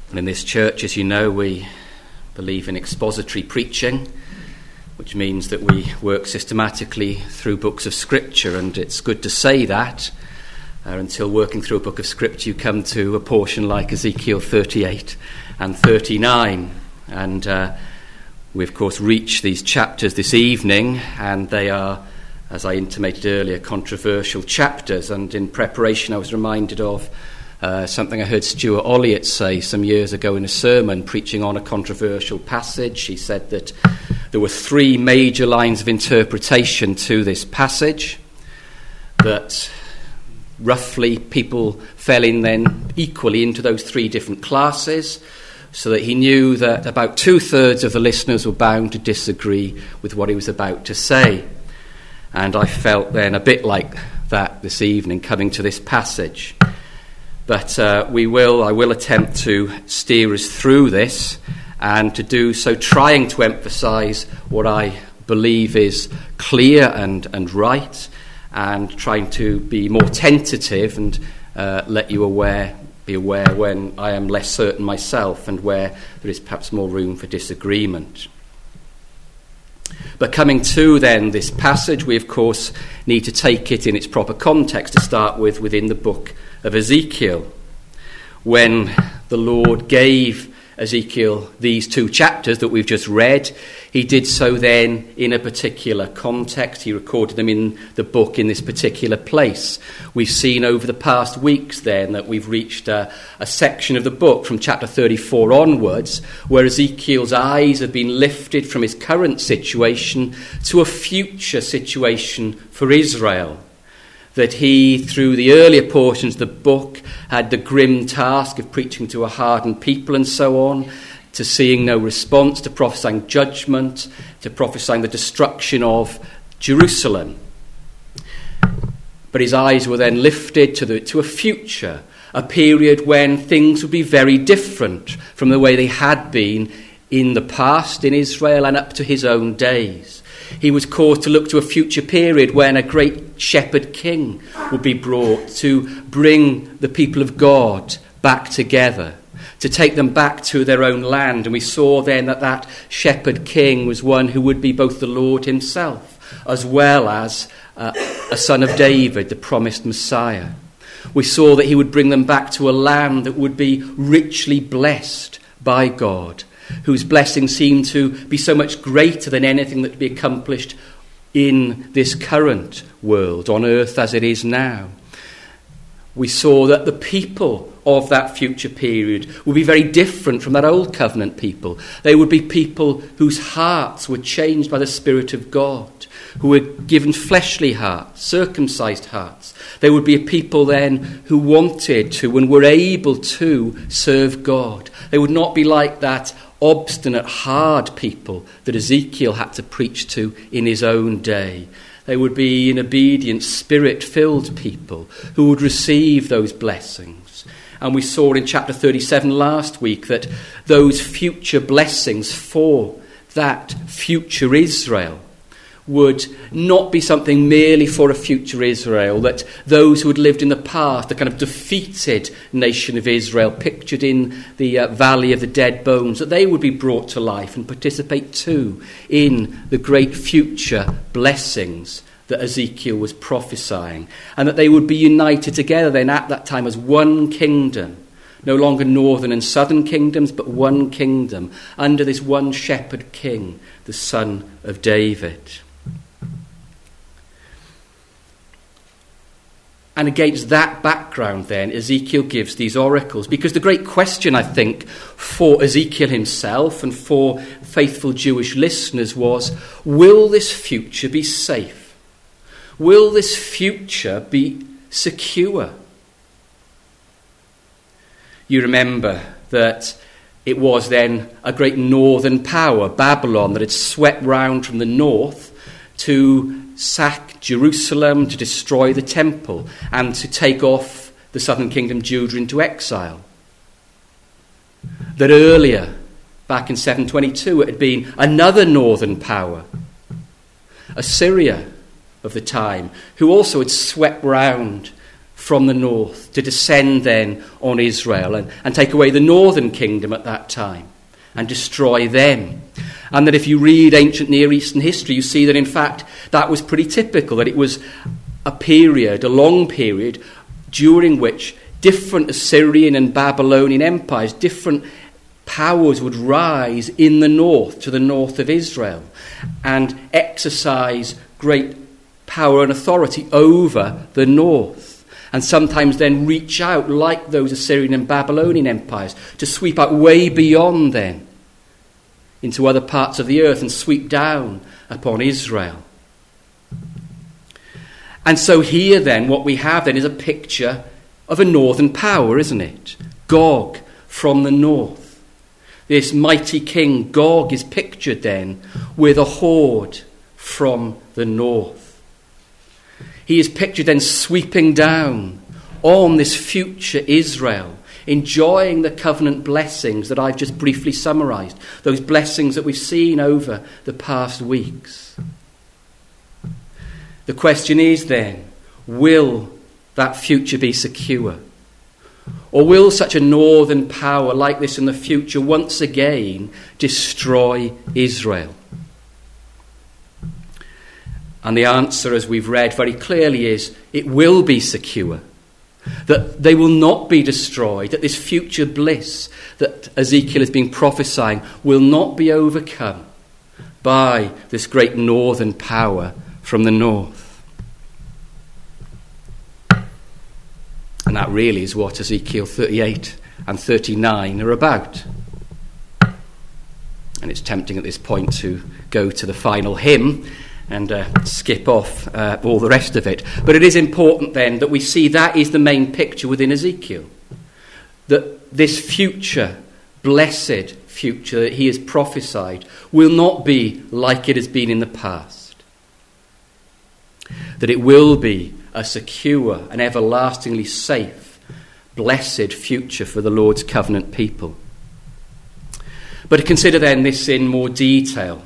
And in this church, as you know, we believe in expository preaching, which means that we work systematically through books of Scripture, and it's good to say that until working through a book of Scripture you come to a portion like Ezekiel 38 and 39. And we, of course, reach these chapters this evening, and they are, as I intimated earlier, controversial chapters. And in preparation I was reminded of something I heard Stuart Olliott say some years ago in a sermon preaching on a controversial passage. He said that there were three major lines of interpretation to this passage, that roughly people fell in then equally into those three different classes, so that he knew that about 2/3 of the listeners were bound to disagree with what he was about to say. And I felt then a bit like that this evening coming to this passage. But I will attempt to steer us through this, and to do so trying to emphasise what I believe is clear and right, and trying to be more tentative and let you be aware when I am less certain myself and where there is perhaps more room for disagreement. But coming to then this passage, we of course need to take it in its proper context, to start with within the book of Ezekiel. When the Lord gave Ezekiel these two chapters that we've just read, he did so then in a particular context. He recorded them in the book in this particular place. We've seen over the past weeks then that we've reached a section of the book from chapter 34 onwards, where Ezekiel's eyes have been lifted from his current situation to a future situation for Israel. That he, through the earlier portions of the book, had the grim task of preaching to a hardened people and so on, to seeing no response, to prophesying judgment, to prophesying the destruction of Jerusalem. But his eyes were then lifted to a future, a period when things would be very different from the way they had been in the past in Israel and up to his own days. He was caused to look to a future period when a great shepherd king would be brought to bring the people of God back together, to take them back to their own land. And we saw then that shepherd king was one who would be both the Lord himself, as well as a son of David, the promised Messiah. We saw that he would bring them back to a land that would be richly blessed by God, whose blessings seem to be so much greater than anything that could be accomplished in this current world, on earth as it is now. We saw that the people of that future period would be very different from that old covenant people. They would be people whose hearts were changed by the Spirit of God, who were given fleshly hearts, circumcised hearts. They would be a people then who wanted to and were able to serve God. They would not be like that obstinate, hard people that Ezekiel had to preach to in his own day. They would be an obedient, spirit-filled people who would receive those blessings. And we saw in chapter 37 last week that those future blessings for that future Israel would not be something merely for a future Israel, that those who had lived in the past, the kind of defeated nation of Israel, pictured in the valley of the dead bones, that they would be brought to life and participate too in the great future blessings that Ezekiel was prophesying, and that they would be united together then at that time as one kingdom, no longer northern and southern kingdoms, but one kingdom, under this one shepherd king, the son of David. And against that background then, Ezekiel gives these oracles. Because the great question, I think, for Ezekiel himself and for faithful Jewish listeners was, will this future be safe? Will this future be secure? You remember that it was then a great northern power, Babylon, that had swept round from the north to sack Jerusalem, to destroy the temple, and to take off the southern kingdom, Judah, into exile. That earlier, back in 722, it had been another northern power, Assyria of the time, who also had swept round from the north to descend then on Israel and take away the northern kingdom at that time and destroy them. And that if you read ancient Near Eastern history, you see that in fact that was pretty typical, that it was a long period, during which different Assyrian and Babylonian empires, different powers would rise in the north, to the north of Israel, and exercise great power and authority over the north, and sometimes then reach out, like those Assyrian and Babylonian empires, to sweep out way beyond then into other parts of the earth and sweep down upon Israel. And so here then, what we have then is a picture of a northern power, isn't it? Gog from the north. This mighty king Gog is pictured then with a horde from the north. He is pictured then sweeping down on this future Israel, enjoying the covenant blessings that I've just briefly summarised, those blessings that we've seen over the past weeks. The question is then, will that future be secure? Or will such a northern power like this in the future once again destroy Israel? And the answer, as we've read very clearly, is it will be secure. That they will not be destroyed, that this future bliss that Ezekiel has been prophesying will not be overcome by this great northern power from the north. And that really is what Ezekiel 38 and 39 are about. And it's tempting at this point to go to the final hymn and skip off all the rest of it. But it is important then that we see that is the main picture within Ezekiel. That this future, blessed future that he has prophesied, will not be like it has been in the past. That it will be a secure and everlastingly safe, blessed future for the Lord's covenant people. But to consider then this in more detail,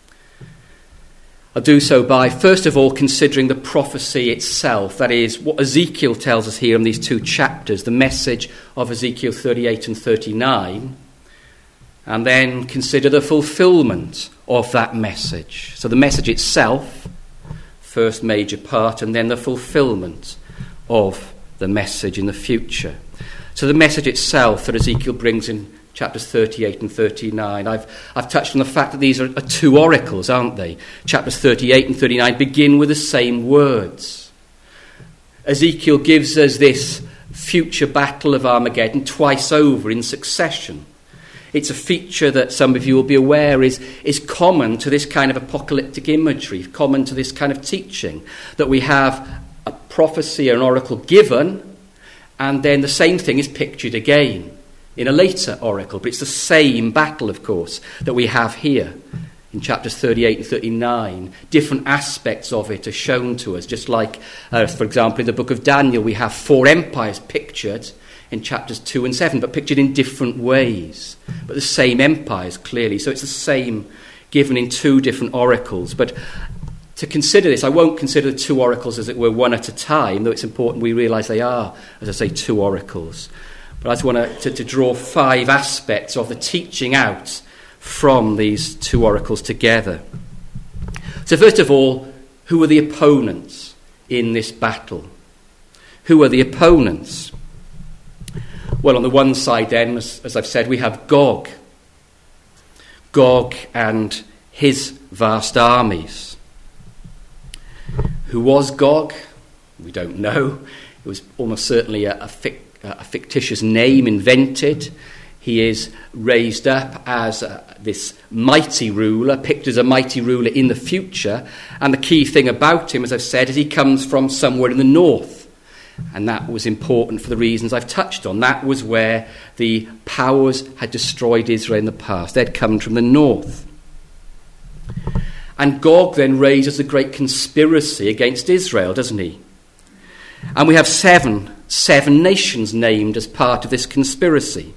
I'll do so by, first of all, considering the prophecy itself. That is, what Ezekiel tells us here in these two chapters, the message of Ezekiel 38 and 39, and then consider the fulfillment of that message. So the message itself, first major part, and then the fulfillment of the message in the future. So the message itself that Ezekiel brings in chapters 38 and 39. I've touched on the fact that these are two oracles, aren't they? Chapters 38 and 39 begin with the same words. Ezekiel gives us this future battle of Armageddon twice over in succession. It's a feature that some of you will be aware is common to this kind of apocalyptic imagery, common to this kind of teaching, that we have a prophecy or an oracle given, and then the same thing is pictured again in a later oracle. But it's the same battle, of course, that we have here in chapters 38 and 39. Different aspects of it are shown to us, just like, for example, in the book of Daniel, we have 4 empires pictured in chapters 2 and 7, but pictured in different ways. But the same empires, clearly. So it's the same given in 2 different oracles. But to consider this, I won't consider the 2 oracles as it were one at a time, though it's important we realise they are, as I say, 2 oracles. But I just want to draw 5 aspects of the teaching out from these 2 oracles together. So first of all, who are the opponents in this battle? Who are the opponents? Well, on the one side then, as I've said, we have Gog. Gog and his vast armies. Who was Gog? We don't know. It was almost certainly a fictitious name invented. He is raised up as this mighty ruler, picked as a mighty ruler in the future. And the key thing about him, as I've said, is he comes from somewhere in the north. And that was important for the reasons I've touched on. That was where the powers had destroyed Israel in the past. They'd come from the north. And Gog then raises a great conspiracy against Israel, doesn't he? And we have seven nations named as part of this conspiracy.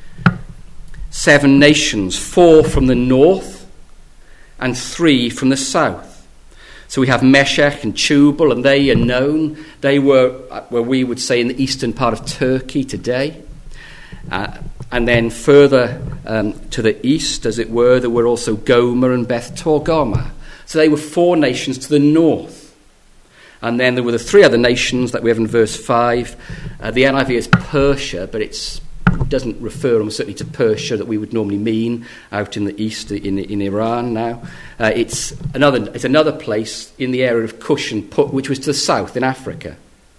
7 nations, 4 from the north and 3 from the south. So we have Meshech and Tubal, and they are known. They were where we would say in the eastern part of Turkey today. And then further to the east, as it were, there were also Gomer and Beth Togarmah. So they were 4 nations to the north. And then there were the 3 other nations that we have in verse 5. The NIV is Persia, but it doesn't refer almost certainly to Persia that we would normally mean out in the east, in Iran now. It's another place in the area of Cush and Put, which was to the south in Africa.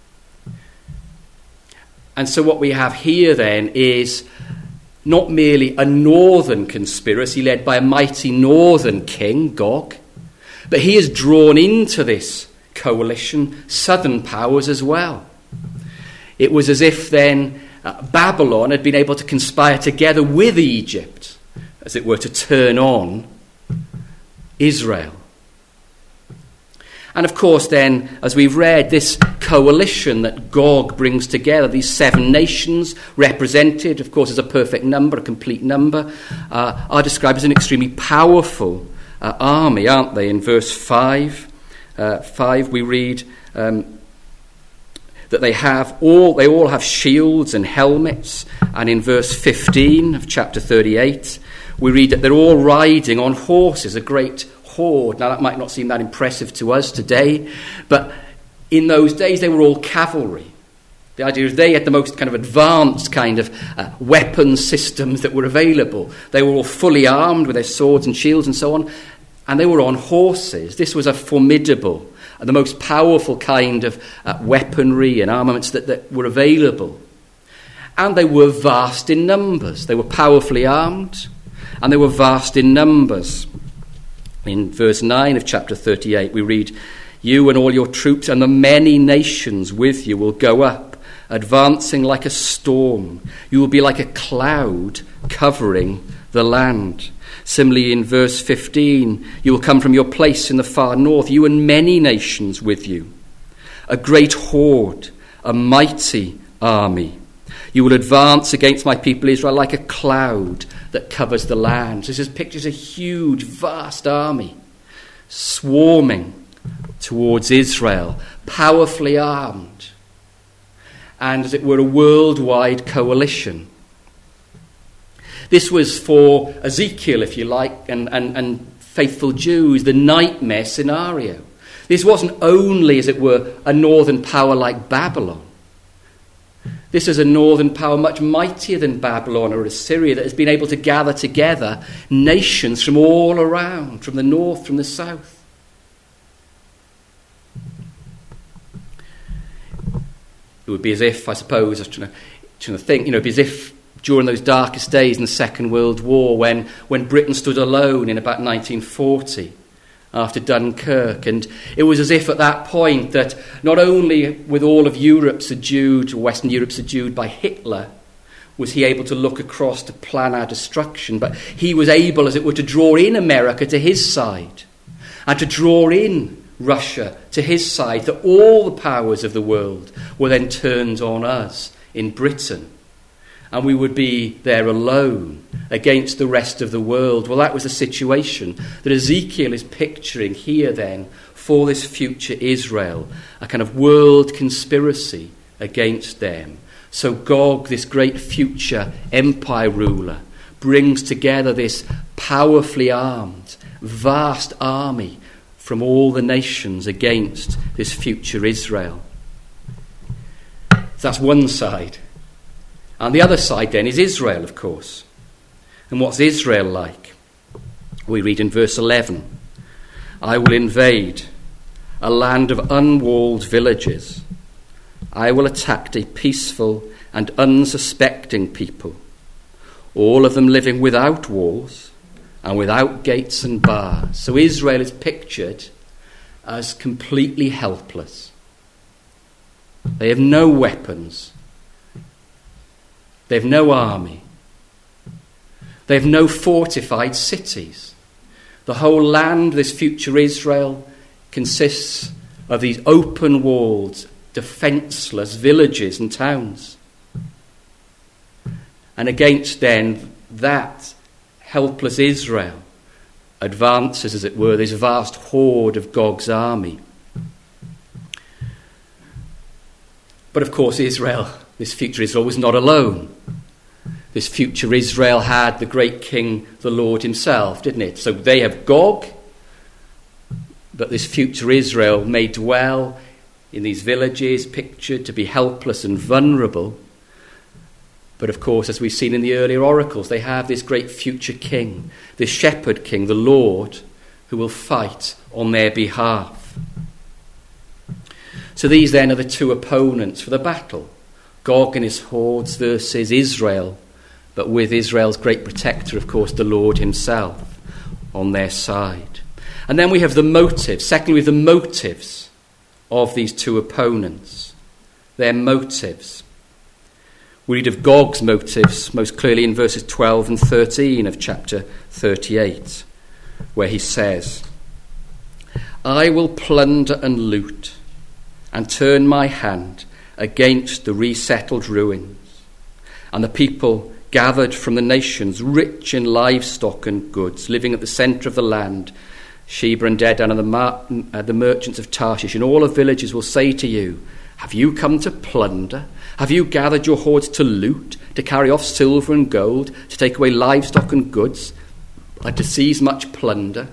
And so what we have here then is not merely a northern conspiracy led by a mighty northern king, Gog, but he is drawn into this coalition southern powers as well. It was as if then Babylon had been able to conspire together with Egypt, as it were, to turn on Israel. And of course then, as we've read, this coalition that Gog brings together, these 7 nations represented, of course, as a perfect number, a complete number, are described as an extremely powerful army, aren't they? In verse 5 we read that they all have shields and helmets, and in verse 15 of chapter 38 we read that they're all riding on horses, a great horde. Now that might not seem that impressive to us today, but in those days they were all cavalry. The idea is they had the most kind of advanced kind of weapon systems that were available. They were all fully armed with their swords and shields and so on, and they were on horses. This was a formidable and the most powerful kind of weaponry and armaments that were available. And they were vast in numbers. They were powerfully armed, and they were vast in numbers. In verse 9 of chapter 38 we read, "You and all your troops and the many nations with you will go up, advancing like a storm. You will be like a cloud covering the land." Similarly, in verse 15, "You will come from your place in the far north, you and many nations with you. A great horde, a mighty army. You will advance against my people Israel like a cloud that covers the land." So this pictures a huge, vast army swarming towards Israel, powerfully armed, and as it were a worldwide coalition. This was for Ezekiel, if you like, and faithful Jews, the nightmare scenario. This wasn't only, as it were, a northern power like Babylon. This is a northern power much mightier than Babylon or Assyria that has been able to gather together nations from all around, from the north, from the south. It would be as if, I suppose, I was trying to think, it'd be as if during those darkest days in the Second World War when Britain stood alone in about 1940 after Dunkirk, and it was as if at that point that not only with all of Europe subdued, Western Europe subdued by Hitler, was he able to look across to plan our destruction, but he was able, as it were, to draw in America to his side and to draw in Russia to his side, that all the powers of the world were then turned on us in Britain, and we would be there alone against the rest of the world. Well, that was the situation that Ezekiel is picturing here then for this future Israel, a kind of world conspiracy against them. So Gog, this great future empire ruler, brings together this powerfully armed, vast army from all the nations against this future Israel. So that's one side. And the other side then is Israel, of course. And what's Israel like? We read in verse 11, "I will invade a land of unwalled villages. I will attack a peaceful and unsuspecting people, all of them living without walls and without gates and bars." So Israel is pictured as completely helpless. They have no weapons. They have no army. They have no fortified cities. The whole land, this future Israel, consists of these open walls, defenceless villages and towns. And against then that helpless Israel, advances, as it were, this vast horde of Gog's army. But of course Israel, this future Israel, was not alone. This future Israel had the great king, the Lord himself, didn't it? So they have Gog, but this future Israel may dwell in these villages, pictured to be helpless and vulnerable. But of course, as we've seen in the earlier oracles, they have this great future king, this shepherd king, the Lord, who will fight on their behalf. So these then are the two opponents for the battle. Gog and his hordes versus Israel, but with Israel's great protector, of course, the Lord himself on their side. And then we have the motives. Secondly, we have the motives of these two opponents. Their motives. We read of Gog's motives most clearly in verses 12 and 13 of chapter 38, where he says, I will plunder and loot and turn my hand against the resettled ruins, and the people gathered from the nations, rich in livestock and goods, living at the centre of the land, Sheba and Dedan and the merchants of Tarshish, and all the villages will say to you, have you come to plunder? Have you gathered your hordes to loot, to carry off silver and gold, to take away livestock and goods, and to seize much plunder?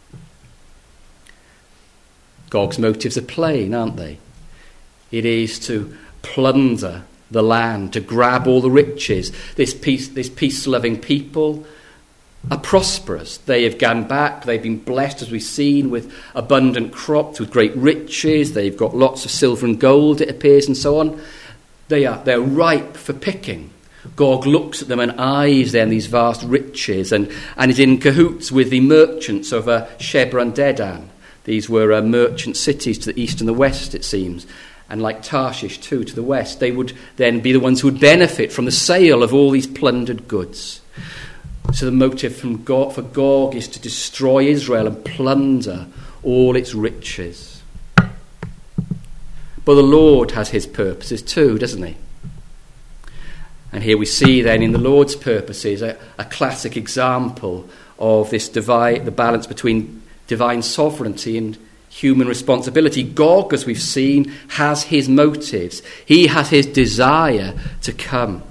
Gog's motives are plain, aren't they? It is to plunder the land, to grab all the riches. This peace-loving people are prosperous. They have gone back. They've been blessed, as we've seen, with abundant crops, with great riches. They've got lots of silver and gold, it appears, and so on. They're ripe for picking. Gog looks at them and eyes them these vast riches, and is in cahoots with the merchants of Sheba and Dedan. These were merchant cities to the east and the west, it seems. And like Tarshish too, to the west, they would then be the ones who would benefit from the sale of all these plundered goods. So the motive for Gog is to destroy Israel and plunder all its riches. But the Lord has his purposes too, doesn't he? And here we see then in the Lord's purposes a classic example of this the balance between divine sovereignty and human responsibility. Gog, as we've seen, has his motives. He has his desire to come.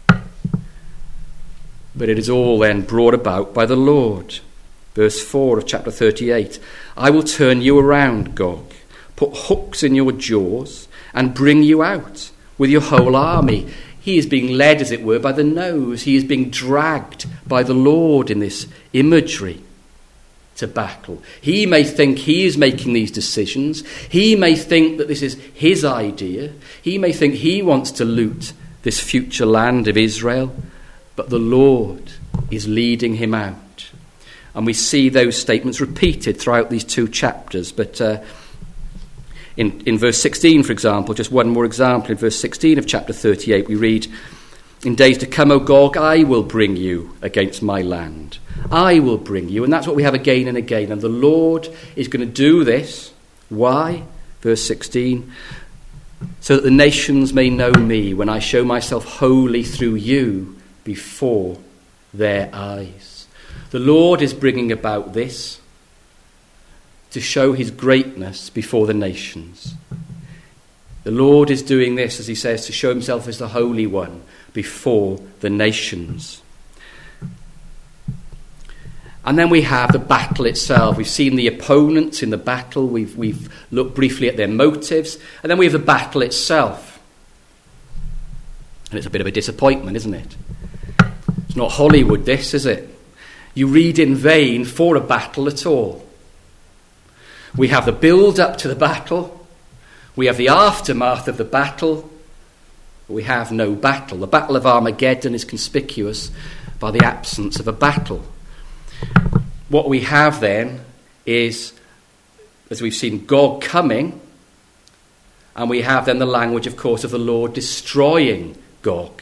But it is all then brought about by the Lord. Verse 4 of chapter 38. I will turn you around, Gog, put hooks in your jaws, and bring you out with your whole army. He is being led, as it were, by the nose. He is being dragged by the Lord in this imagery to battle. He may think he is making these decisions. He may think that this is his idea. He may think he wants to loot this future land of Israel. But the Lord is leading him out. And we see those statements repeated throughout these two chapters. But in verse 16, for example, just one more example, in verse 16 of chapter 38, we read, in days to come, O Gog, I will bring you against my land. I will bring you. And that's what we have again and again. And the Lord is going to do this. Why? Verse 16. So that the nations may know me when I show myself holy through you before their eyes. The Lord is bringing about this to show his greatness before the nations. The Lord is doing this, as he says, to show himself as the Holy One before the nations. And then we have the battle itself. We've seen the opponents in the battle. We've looked briefly at their motives. And then we have the battle itself. And it's a bit of a disappointment, isn't it? It's not Hollywood, this, is it? You read in vain for a battle at all. We have the build-up to the battle. We have the aftermath of the battle. But we have no battle. The Battle of Armageddon is conspicuous by the absence of a battle. What we have then is, as we've seen, God coming, and we have then the language, of course, of the Lord destroying Gog.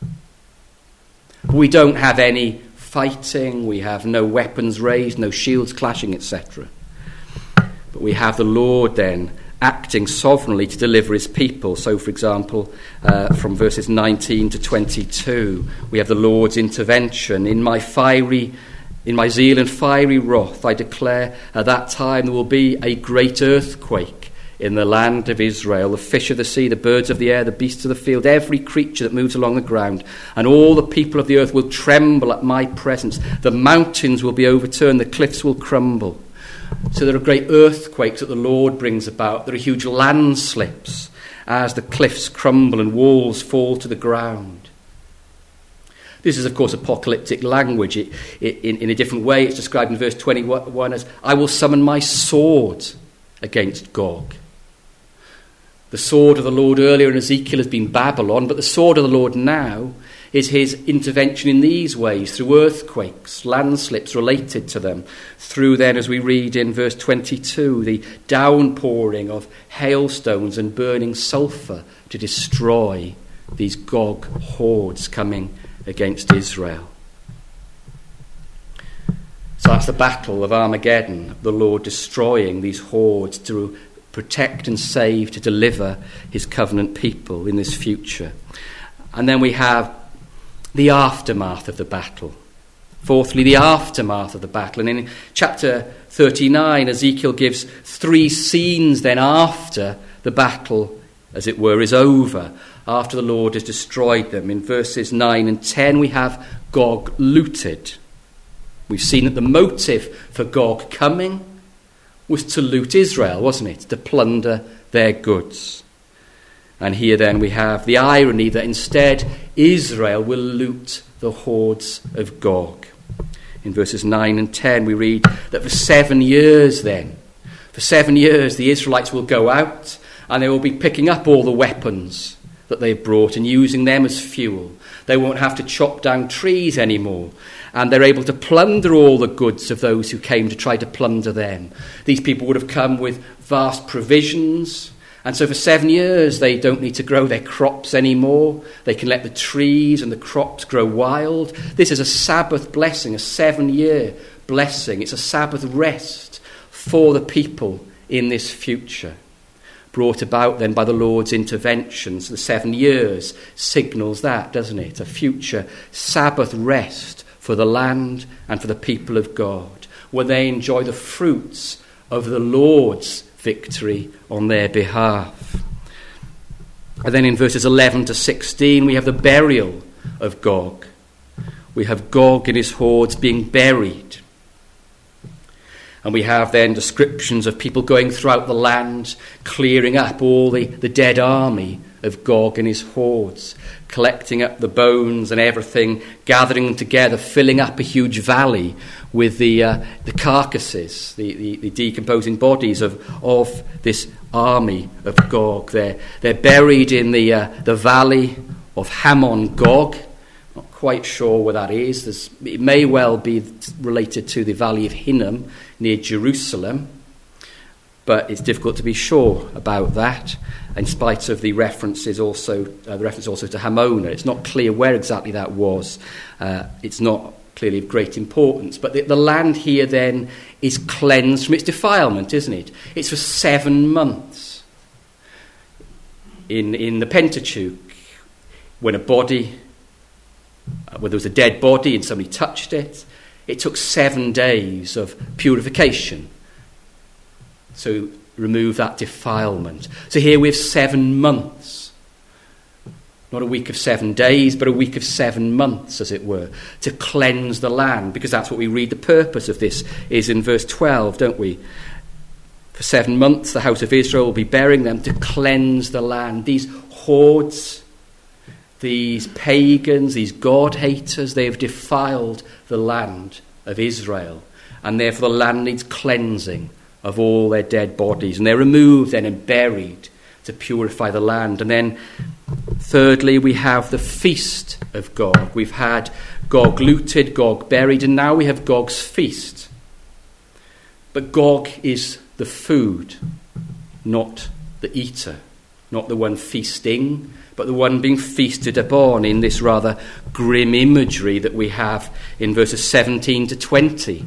We don't have any fighting, we have no weapons raised, no shields clashing, etc. But we have the Lord then acting sovereignly to deliver his people. So, for example, from verses 19 to 22, we have the Lord's intervention. In my fiery In my zeal and fiery wrath, I declare at that time there will be a great earthquake in the land of Israel. The fish of the sea, the birds of the air, the beasts of the field, every creature that moves along the ground, and all the people of the earth will tremble at my presence. The mountains will be overturned, the cliffs will crumble. So there are great earthquakes that the Lord brings about. There are huge landslips as the cliffs crumble and walls fall to the ground. This is, of course, apocalyptic language. In a different way, it's described in verse 21 as, I will summon my sword against Gog. The sword of the Lord earlier in Ezekiel has been Babylon, but the sword of the Lord now is his intervention in these ways, through earthquakes, landslips related to them, through then, as we read in verse 22, the downpouring of hailstones and burning sulphur to destroy these Gog hordes coming against Israel. So that's the battle of Armageddon, the Lord destroying these hordes to protect and save, to deliver his covenant people in this future. And then we have the aftermath of the battle. Fourthly, the aftermath of the battle. And in chapter 39, Ezekiel gives three scenes then after the battle, as it were, is over, after the Lord has destroyed them. In verses 9 and 10, we have Gog looted. We've seen that the motive for Gog coming was to loot Israel, wasn't it? To plunder their goods. And here then we have the irony that instead Israel will loot the hordes of Gog. In verses 9 and 10 we read that for 7 years then, for 7 years the Israelites will go out and they will be picking up all the weapons that they've brought and using them as fuel. They won't have to chop down trees anymore. And they're able to plunder all the goods of those who came to try to plunder them. These people would have come with vast provisions. And so for 7 years, they don't need to grow their crops anymore. They can let the trees and the crops grow wild. This is a Sabbath blessing, a 7-year blessing. It's a Sabbath rest for the people in this future, brought about then by the Lord's intervention. So the 7 years signals that, doesn't it? A future Sabbath rest for the land and for the people of God, where they enjoy the fruits of the Lord's victory on their behalf. And then in verses 11 to 16, we have the burial of Gog. We have Gog and his hordes being buried. And we have then descriptions of people going throughout the land, clearing up all the dead army of Gog and his hordes, collecting up the bones and everything, gathering them together, filling up a huge valley with the carcasses, the decomposing bodies of this army of Gog. They're buried in the valley of Hamon Gog. Not quite sure where that is. It may well be related to the valley of Hinnom near Jerusalem, but it's difficult to be sure about that, in spite of the reference also to Hamona. It's not clear where exactly that was. It's not clearly of great importance. But the land here then is cleansed from its defilement, isn't it? It's for 7 months. In the Pentateuch, when there was a dead body and somebody touched it, it took 7 days of purification. So remove that defilement. So here we have 7 months. Not a week of 7 days, but a week of 7 months, as it were, to cleanse the land, because that's what we read the purpose of this is in verse 12, don't we? For 7 months the house of Israel will be burying them to cleanse the land. These hordes, these pagans, these God-haters, they have defiled the land of Israel, and therefore the land needs cleansing of all their dead bodies, and they're removed then and buried to purify the land. And then thirdly, we have the feast of Gog. We've had Gog looted, Gog buried, and now we have Gog's feast. But Gog is the food, not the eater, not the one feasting, but the one being feasted upon, in this rather grim imagery that we have in verses 17 to 20.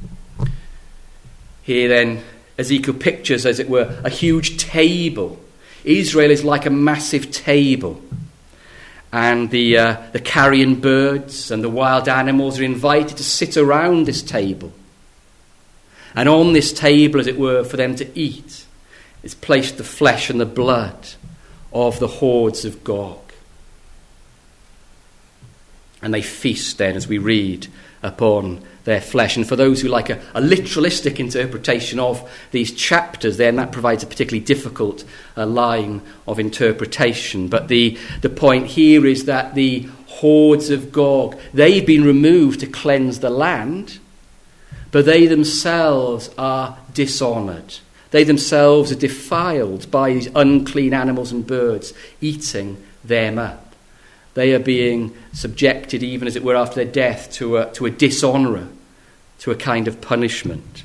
Here then, Ezekiel pictures, as it were, a huge table. Israel is like a massive table. and the carrion birds and the wild animals are invited to sit around this table. And on this table, as it were, for them to eat, is placed the flesh and the blood of the hordes of Gog. And they feast then, as we read, upon their flesh. And for those who like a literalistic interpretation of these chapters, then that provides a particularly difficult line of interpretation. But the point here is that the hordes of Gog, they've been removed to cleanse the land, but they themselves are dishonoured. They themselves are defiled by these unclean animals and birds eating them up. They are being subjected, even as it were after their death, to a dishonour, to a kind of punishment.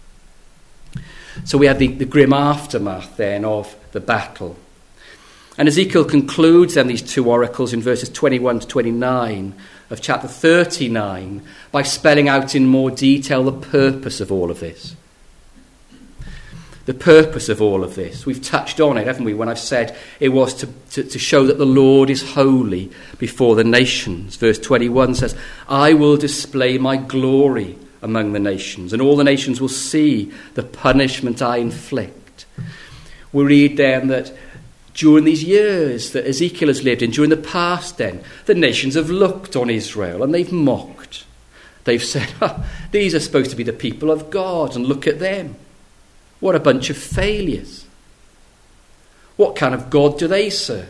So we have the grim aftermath then of the battle. And Ezekiel concludes then these two oracles in verses 21 to 29 of chapter 39 by spelling out in more detail the purpose of all of this. The purpose of all of this. We've touched on it, haven't we, when I've said it was to show that the Lord is holy before the nations. Verse 21 says, I will display my glory among the nations, and all the nations will see the punishment I inflict. We read then that during these years that Ezekiel has lived in, during the past then, the nations have looked on Israel and they've mocked. They've said, these are supposed to be the people of God, and look at them. What a bunch of failures. What kind of God do they serve?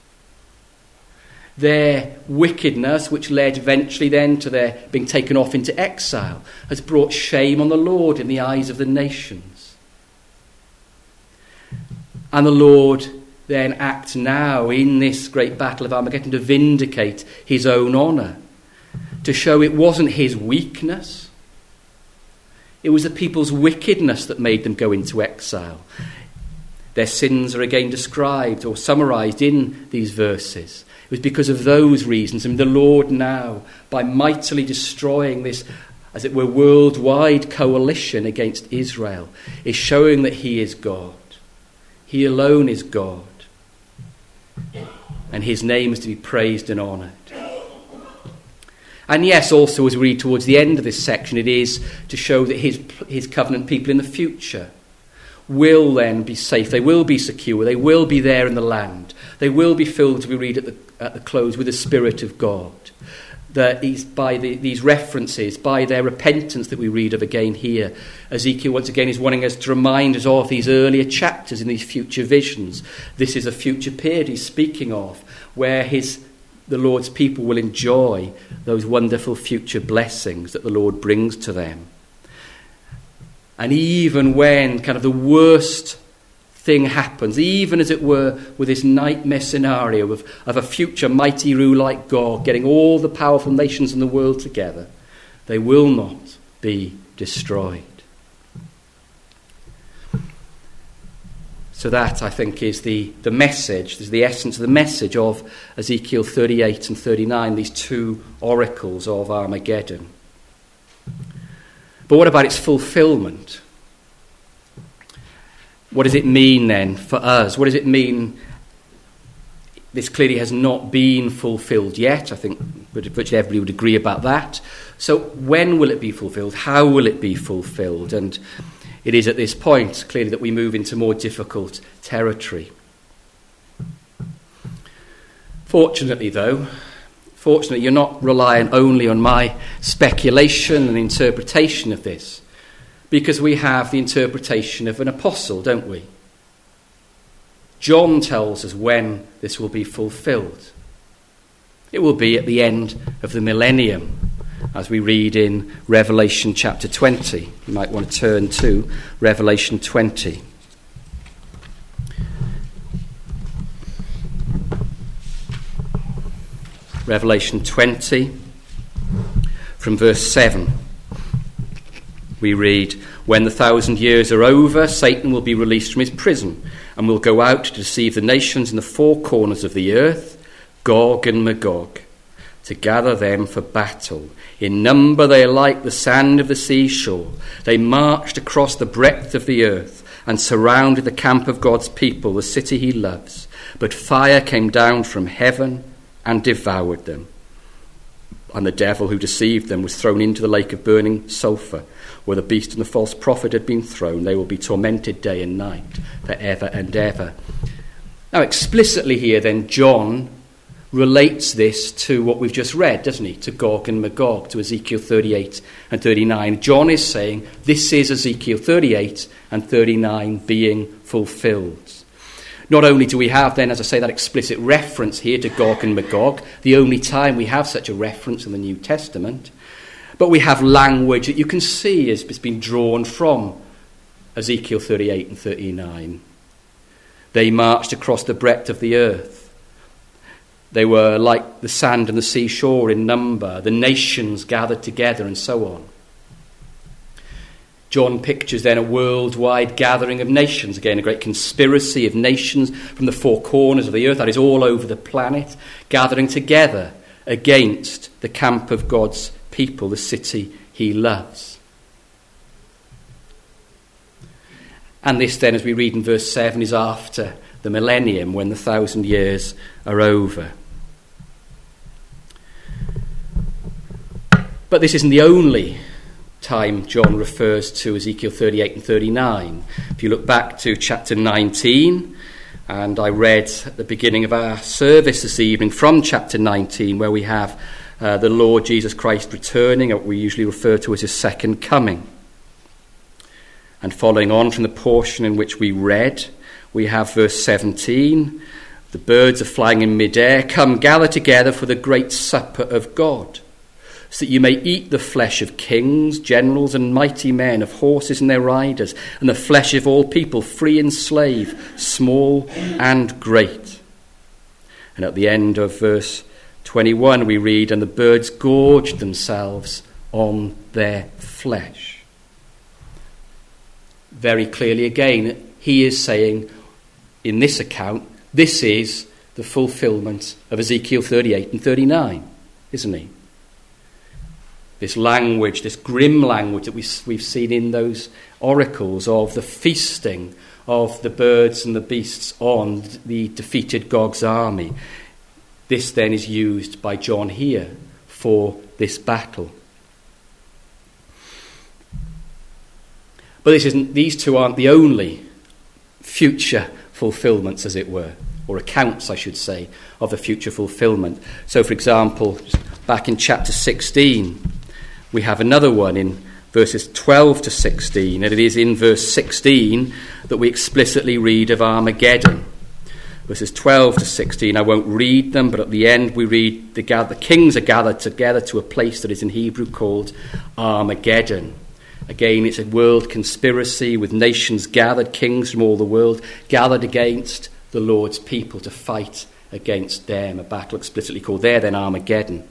Their wickedness, which led eventually then to their being taken off into exile, has brought shame on the Lord in the eyes of the nations. And the Lord then acts now in this great battle of Armageddon to vindicate his own honour, to show it wasn't his weakness. It was the people's wickedness that made them go into exile. Their sins are again described or summarised in these verses. It was because of those reasons. And the Lord now, by mightily destroying this, as it were, worldwide coalition against Israel, is showing that he is God. He alone is God. And his name is to be praised and honoured. And yes, also as we read towards the end of this section, it is to show that his covenant people in the future will then be safe. They will be secure. They will be there in the land. They will be filled, as we read at the close, with the Spirit of God. That by these references, by their repentance that we read of again here, Ezekiel once again is wanting us to remind us of these earlier chapters in these future visions. This is a future period he's speaking of, where the Lord's people will enjoy those wonderful future blessings that the Lord brings to them. And even when kind of the worst thing happens, even as it were with this nightmare scenario of a future mighty ruler like God getting all the powerful nations in the world together, they will not be destroyed. So that, I think, is the message, is the essence of the message of Ezekiel 38 and 39, these two oracles of Armageddon. But what about its fulfillment? What does it mean then for us? What does it mean? This clearly has not been fulfilled yet. I think virtually everybody would agree about that. So when will it be fulfilled? How will it be fulfilled? And it is at this point, clearly, that we move into more difficult territory. Fortunately, you're not reliant only on my speculation and interpretation of this, because we have the interpretation of an apostle, don't we? John tells us when this will be fulfilled. It will be at the end of the millennium, as we read in Revelation chapter 20. You might want to turn to Revelation 20. Revelation 20, from verse 7. We read, when the 1,000 years are over, Satan will be released from his prison and will go out to deceive the nations in the four corners of the earth, Gog and Magog, to gather them for battle. In number they are like the sand of the seashore. They marched across the breadth of the earth and surrounded the camp of God's people, the city he loves. But fire came down from heaven and devoured them. And the devil who deceived them was thrown into the lake of burning sulphur, where the beast and the false prophet had been thrown. They will be tormented day and night, forever and ever. Now, explicitly here, then, John relates this to what we've just read, doesn't he? To Gog and Magog, to Ezekiel 38 and 39. John is saying this is Ezekiel 38 and 39 being fulfilled. Not only do we have then, as I say, that explicit reference here to Gog and Magog, the only time we have such a reference in the New Testament, but we have language that you can see has been drawn from Ezekiel 38 and 39. They marched across the breadth of the earth. They were like the sand and the seashore in number. The nations gathered together and so on. John pictures then a worldwide gathering of nations, again a great conspiracy of nations from the four corners of the earth, that is all over the planet, gathering together against the camp of God's people, the city he loves. And this then, as we read in verse 7, is after the millennium, when the 1,000 years are over. But this isn't the only time John refers to Ezekiel 38 and 39. If you look back to chapter 19, and I read at the beginning of our service this evening from chapter 19, where we have the Lord Jesus Christ returning, what we usually refer to as his second coming. And following on from the portion in which we read, we have verse 17, the birds are flying in midair, come gather together for the great supper of God, so that you may eat the flesh of kings, generals, and mighty men, of horses and their riders, and the flesh of all people, free and slave, small and great. And at the end of verse 21 we read, and the birds gorged themselves on their flesh. Very clearly again, he is saying in this account, this is the fulfillment of Ezekiel 38 and 39, isn't he? This language, this grim language that we've seen in those oracles of the feasting of the birds and the beasts on the defeated Gog's army. This then is used by John here for this battle. But these two aren't the only future fulfillments, as it were, or accounts, I should say, of the future fulfillment. So, for example, back in chapter 16, we have another one in verses 12 to 16, and it is in verse 16 that we explicitly read of Armageddon. Verses 12 to 16, I won't read them, but at the end we read, the kings are gathered together to a place that is in Hebrew called Armageddon. Again, it's a world conspiracy with nations gathered, kings from all the world, gathered against the Lord's people to fight against them, a battle explicitly called there then Armageddon.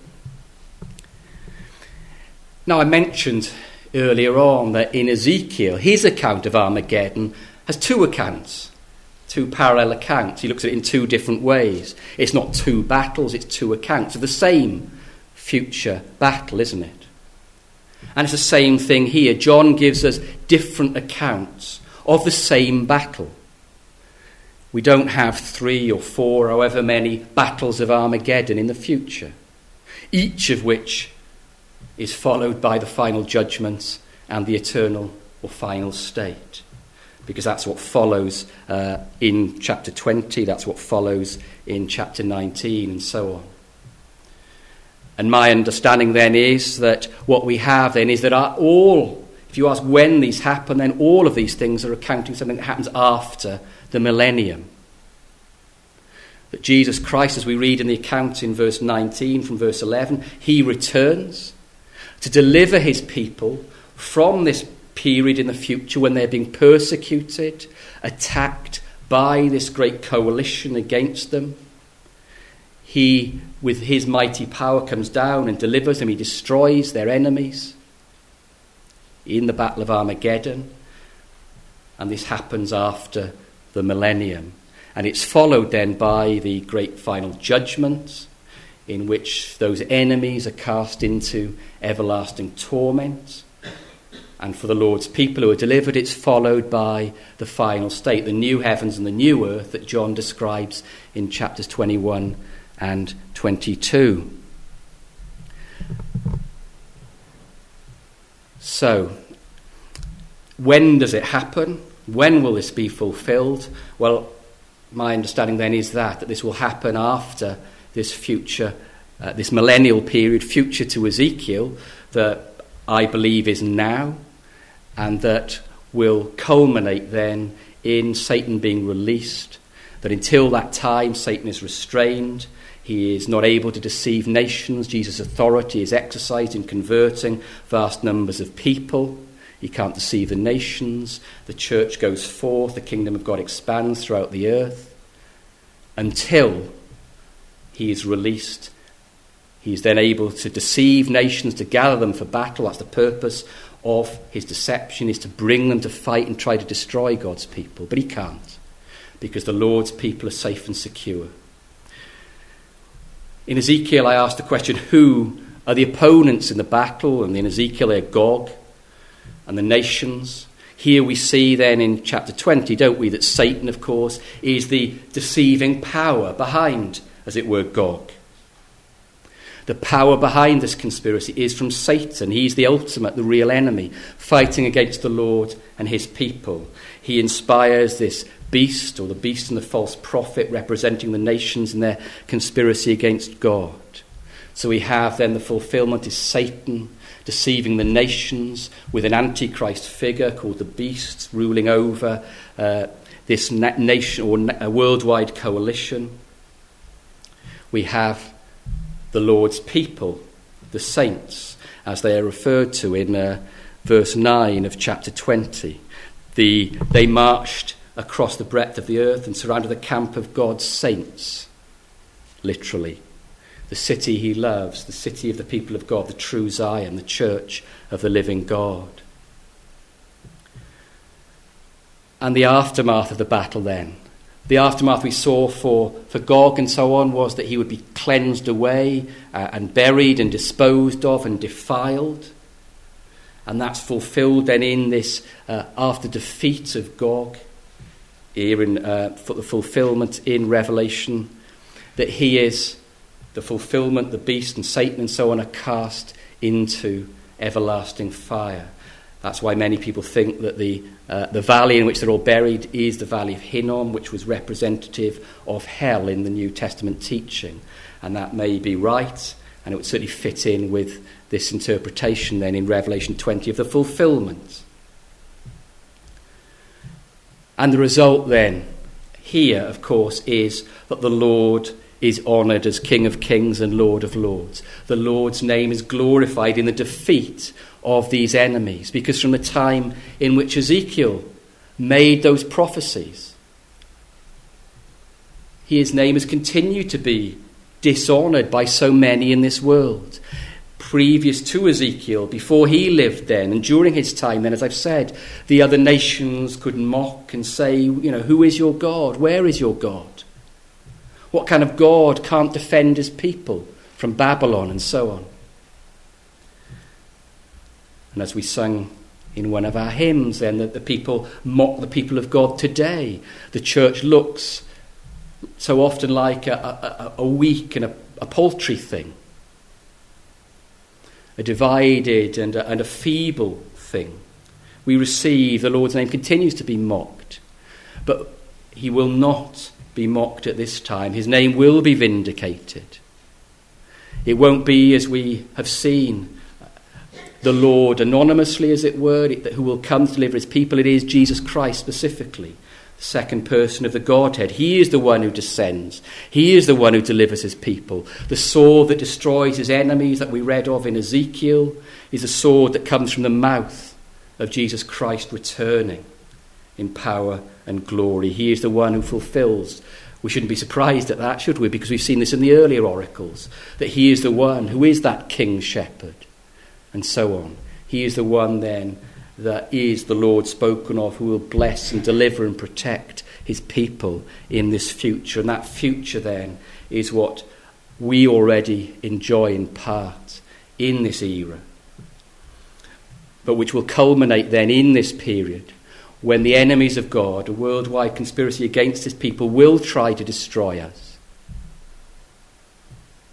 Now, I mentioned earlier on that in Ezekiel, his account of Armageddon has two accounts, two parallel accounts. He looks at it in two different ways. It's not two battles, it's two accounts of the same future battle, isn't it? And it's the same thing here. John gives us different accounts of the same battle. We don't have 3 or 4, however many, battles of Armageddon in the future, each of which is followed by the final judgments and the eternal or final state. Because that's what follows in chapter 20, that's what follows in chapter 19, and so on. And my understanding then is that what we have then is that if you ask when these happen, then all of these things are accounting something that happens after the millennium. That Jesus Christ, as we read in the account in verse 19 from verse 11, he returns to deliver his people from this period in the future when they're being persecuted, attacked by this great coalition against them. He, with his mighty power, comes down and delivers them. He destroys their enemies in the Battle of Armageddon. And this happens after the millennium. And it's followed then by the great final judgment, in which those enemies are cast into everlasting torment. And for the Lord's people who are delivered, it's followed by the final state, the new heavens and the new earth that John describes in chapters 21 and 22. So, when does it happen? When will this be fulfilled? Well, my understanding then is that this will happen after this future, this millennial period, future to Ezekiel, that I believe is now, and that will culminate then in Satan being released, that until that time Satan is restrained, he is not able to deceive nations, Jesus' authority is exercised in converting vast numbers of people, he can't deceive the nations, the church goes forth, the kingdom of God expands throughout the earth, until he is released. He is then able to deceive nations, to gather them for battle. That's the purpose of his deception, is to bring them to fight and try to destroy God's people. But he can't, because the Lord's people are safe and secure. In Ezekiel, I asked the question, who are the opponents in the battle? And in Ezekiel, they're Gog and the nations. Here we see then in chapter 20, don't we, that Satan, of course, is the deceiving power behind, as it were, Gog. The power behind this conspiracy is from Satan. He's the ultimate, the real enemy, fighting against the Lord and his people. He inspires this beast, or the beast and the false prophet, representing the nations in their conspiracy against God. So we have then the fulfillment is Satan deceiving the nations with an antichrist figure called the beast ruling over this nation or a worldwide coalition. We have the Lord's people, the saints, as they are referred to in verse 9 of chapter 20. They marched across the breadth of the earth and surrounded the camp of God's saints, literally. The city he loves, the city of the people of God, the true Zion, the church of the living God. And the aftermath of the battle then, the aftermath we saw for Gog and so on, was that he would be cleansed away and buried and disposed of and defiled. And that's fulfilled then in this, after defeat of Gog, here in for the fulfillment in Revelation, that he is the fulfillment, the beast and Satan and so on are cast into everlasting fire. That's why many people think that the valley in which they're all buried is the valley of Hinnom, which was representative of hell in the New Testament teaching. And that may be right, and it would certainly fit in with this interpretation then in Revelation 20 of the fulfillment. And the result then here, of course, is that the Lord is honoured as King of Kings and Lord of Lords. The Lord's name is glorified in the defeat of these enemies, because from the time in which Ezekiel made those prophecies, his name has continued to be dishonoured by so many in this world. Previous to Ezekiel, before he lived then, and during his time then, as I've said, the other nations could mock and say, who is your God? Where is your God? What kind of God can't defend his people from Babylon and so on? And as we sung in one of our hymns then, that the people mock the people of God today. The church looks so often like a weak and a paltry thing, a divided and a feeble thing. We receive, the Lord's name continues to be mocked, but he will not be mocked at this time. His name will be vindicated. It won't be, as we have seen, the Lord anonymously, as it were, who will come to deliver his people. It is Jesus Christ specifically, the second person of the Godhead. He is the one who descends. He is the one who delivers his people. The sword that destroys his enemies that we read of in Ezekiel is a sword that comes from the mouth of Jesus Christ returning in power and glory. He is the one who fulfills. We shouldn't be surprised at that, should we? Because we've seen this in the earlier oracles, that he is the one who is that king shepherd, and so on. He is the one then that is the Lord spoken of, who will bless and deliver and protect his people in this future. And that future then is what we already enjoy in part in this era, but which will culminate then in this period when the enemies of God, a worldwide conspiracy against his people, will try to destroy us.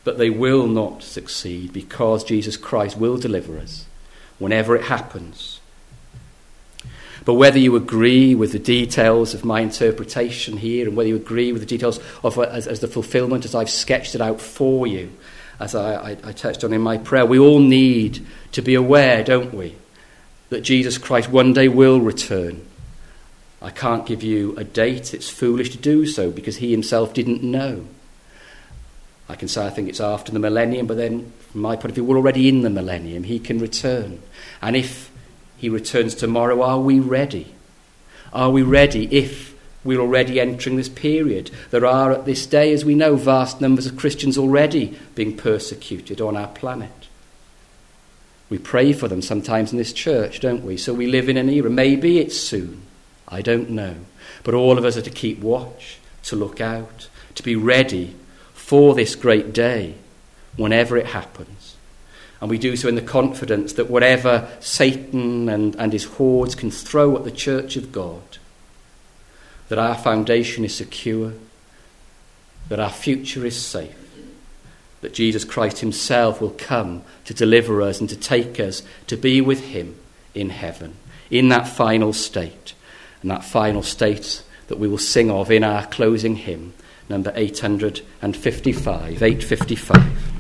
but they will not succeed because Jesus Christ will deliver us whenever it happens. But whether you agree with the details of my interpretation here, and whether you agree with the details of as the fulfillment as I've sketched it out for you, as I touched on in my prayer, we all need to be aware, don't we, that Jesus Christ one day will return. I can't give you a date. It's foolish to do so because he himself didn't know. I can say I think it's after the millennium, but then from my point of view, we're already in the millennium. He can return. And if he returns tomorrow, are we ready? Are we ready if we're already entering this period? There are at this day, as we know, vast numbers of Christians already being persecuted on our planet. We pray for them sometimes in this church, don't we? So we live in an era. Maybe it's soon. I don't know. But all of us are to keep watch, to look out, to be ready for this great day whenever it happens. And we do so in the confidence that whatever Satan and his hordes can throw at the church of God, that our foundation is secure, that our future is safe, that Jesus Christ himself will come to deliver us and to take us to be with him in heaven, in that final state, and that final state that we will sing of in our closing hymn, number 855, 855.